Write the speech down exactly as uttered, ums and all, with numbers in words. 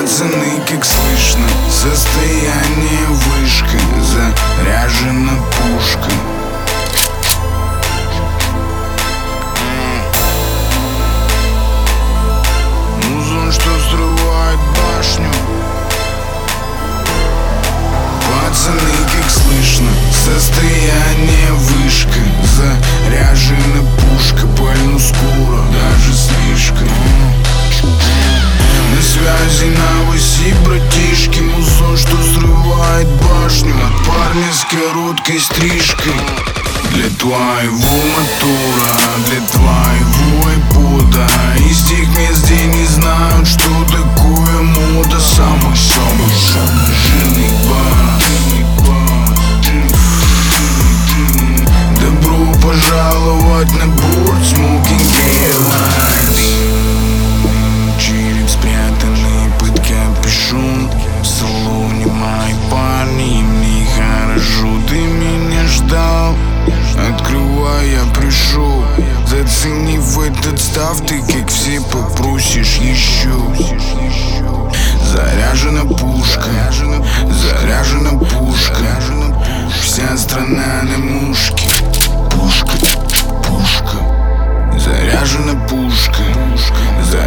Пацаны, как слышно, состояние вышка, заряжена пушка. Музон, что срывает башню. Пацаны, как слышно, состояние вышка, заряжена пушка, пальну скоро, даже слишком. На связи на оси, братишки, музон, что срывает башню от парня с короткой стрижкой. Для твоего мотора, для твоего айпода, из тех мест, где не знают, что такое мода. Самый-самый жирный бас. Добро пожаловать на борт Smoking Airlines. Череп спрятанный под капюшон. В салоне мои парни, им нехорошо. Ты меня ждал, открывай, я пришел. Заценив этот став, ты как все попросишь еще. Заряжена пушка, заряжена пушка. Вся страна на мушке. Пушка, пушка. Заряжена пушка, заряжена